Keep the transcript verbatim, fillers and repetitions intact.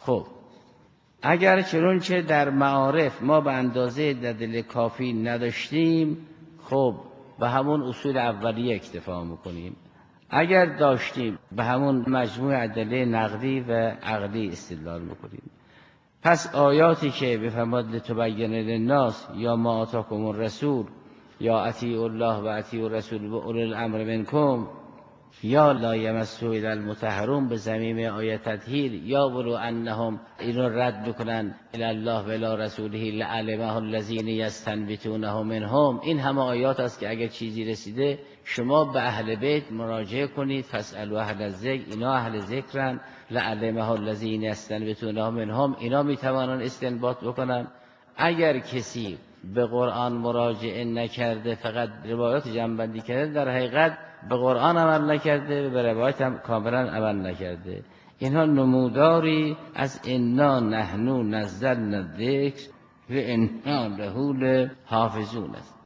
خب اگر چنانچه در معارف ما به اندازه دلیل کافی نداشتیم، خب به همون اصول اولیه اکتفا میکنیم. اگر داشتیم به همون مجموع ادله نقلی و عقلی استدلال میکنیم. پس آیاتی که بفرماد لتبین للناس یا ما آتاکم الرسول یا اطیعوا الله و اطیعوا الرسول و اولی الامر منکم یا لا یمسه الا المطهرون به ضمیر آیه تطهیر یا ولو انهم اینو رد بکنن الی الله و الی رسوله لعلمه الذین یستنبطونه منهم. این همه آیات است که اگر چیزی رسیده شما به اهل بیت مراجعه کنید، فاسالوا اهل الذکر، اینا اهل ذکرن، لعلمه الذین یستنبطونه منهم، اینا میتوانن استنباط بکنن. اگر کسی به قرآن مراجعه نکرده فقط روایات جمع بندی کرده، در حقیقت به قرآن عمل نکرده و به روایت هم کاملا عمل نکرده. اینها نموداری از انا نحن نزلنا الذکر و انا له لحافظون است.